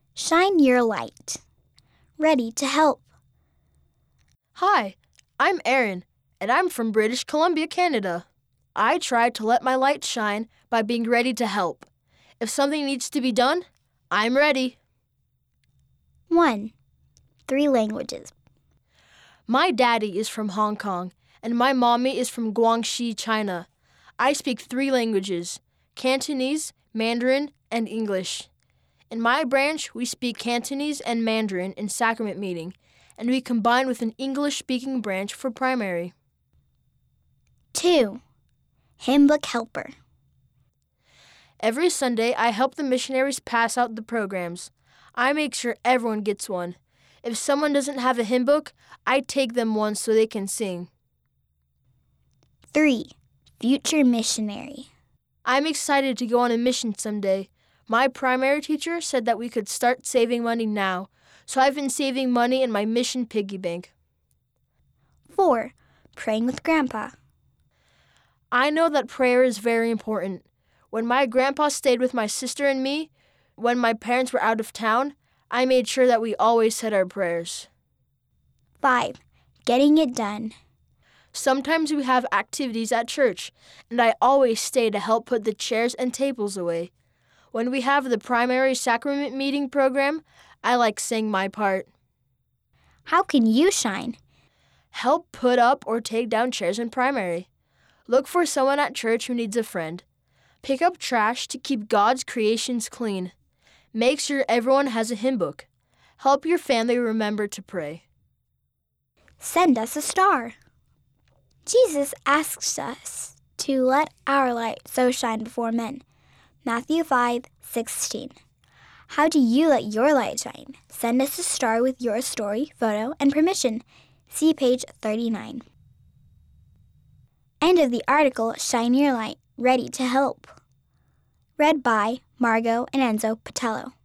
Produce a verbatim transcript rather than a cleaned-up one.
Shine your light. Ready to help. Hi, I'm Aaron, and I'm from British Columbia, Canada. I try to let my light shine by being ready to help. If something needs to be done, I'm ready. one. Three languages. My daddy is from Hong Kong, and my mommy is from Guangxi, China. I speak three languages: Cantonese, Mandarin, and English. In my branch, we speak Cantonese and Mandarin in sacrament meeting, and we combine with an English-speaking branch for primary. two. Hymn book helper. Every Sunday, I help the missionaries pass out the programs. I make sure everyone gets one. If someone doesn't have a hymn book, I take them one so they can sing. three. Future missionary. I'm excited to go on a mission someday. My primary teacher said that we could start saving money now, so I've been saving money in my mission piggy bank. four. Praying with Grandpa. I know that prayer is very important. When my grandpa stayed with my sister and me, when my parents were out of town, I made sure that we always said our prayers. five. Getting it done. Sometimes we have activities at church, and I always stay to help put the chairs and tables away. When we have the primary sacrament meeting program, I like saying my part. How can you shine? Help put up or take down chairs in primary. Look for someone at church who needs a friend. Pick up trash to keep God's creations clean. Make sure everyone has a hymn book. Help your family remember to pray. Send us a star. Jesus asks us to let our light so shine before men. Matthew five sixteen. How do you let your light shine? Send us a star with your story, photo, and permission. See page thirty-nine. End of the article, Shine Your Light, Ready to Help. Read by Margot and Enzo Patello.